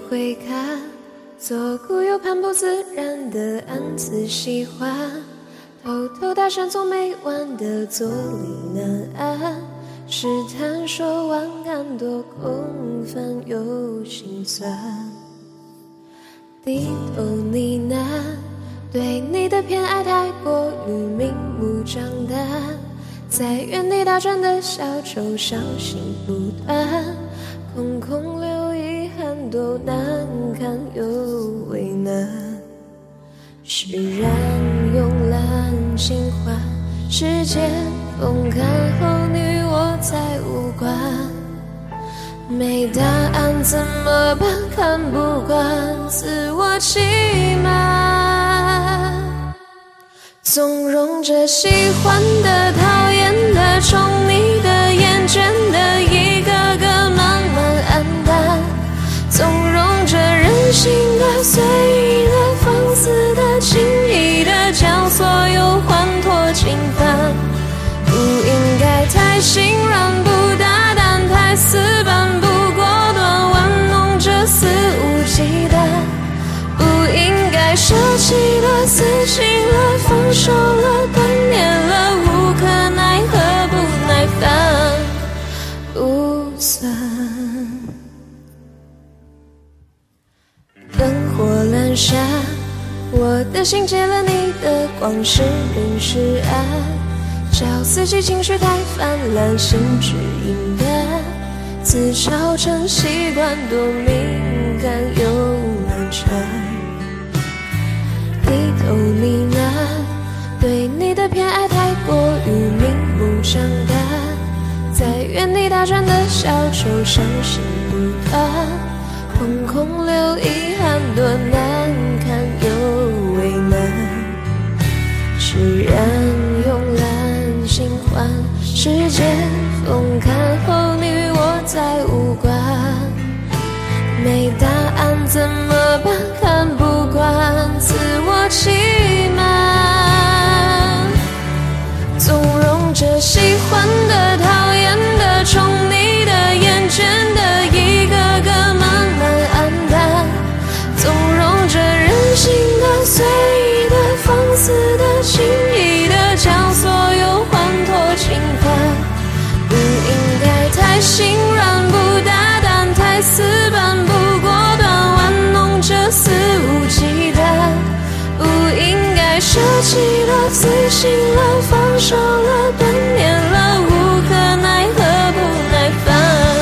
会看，左顾右盼不自然的暗自喜欢，偷偷搭讪总没完的坐立难安，试探说晚安多空泛又心酸，低头呢喃，对你的偏爱太过于明目张胆，在原地打转的小丑伤心不断，空空留遗憾多难堪又为难，释然慵懒尽欢，世间风干后你与我再无关，没答案怎么办？看不惯自我欺瞒，纵容着喜欢的、讨厌的、宠你的、厌倦的，一个个慢慢黯淡，纵容着任性的、随意的、放肆的、轻易的，将所有欢脱侵犯，不应该太心软不大胆，太死板不果断，玩弄着肆无忌惮，不应该舍弃了、死心了、放手了、断念了，无可奈何不耐烦不算。灯火阑珊，我的心借了你的光，是明是暗，找自己情绪太泛滥，心智阴淡，自嘲成习惯，多敏感又难缠，低头呢喃，对你的偏爱太过于明目张胆，在原地打转的小丑伤心不断，空空留遗憾多难堪又为难，释然慵懒尽欢，世间风干后你与我再无关，没答案怎么办？看不惯自我欺瞒，纵容着喜欢的、讨厌的、宠你的、厌倦的，一个个慢慢黯淡，纵容着任性的、随意的、放肆的、轻易的，将所有欢脱侵犯，不应该太心软不大胆，太死板不果断，玩弄着肆无忌惮，不应该舍弃了、死心了、放手了、断念了，无可奈何不耐烦。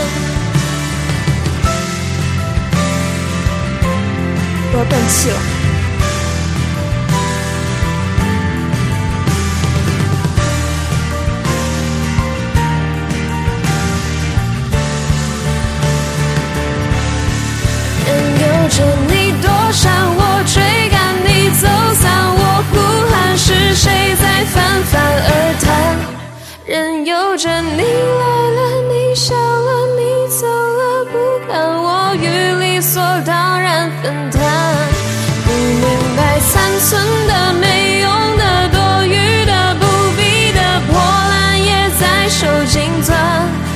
我要断气了。 着你躲闪，我追赶你走散，我呼喊，是谁在泛泛而谈？任由着你来了，你笑了，你走了，不看我与理所当然分担，不明白残存的、没用的、多余的、不必的、破烂也在手尽攥。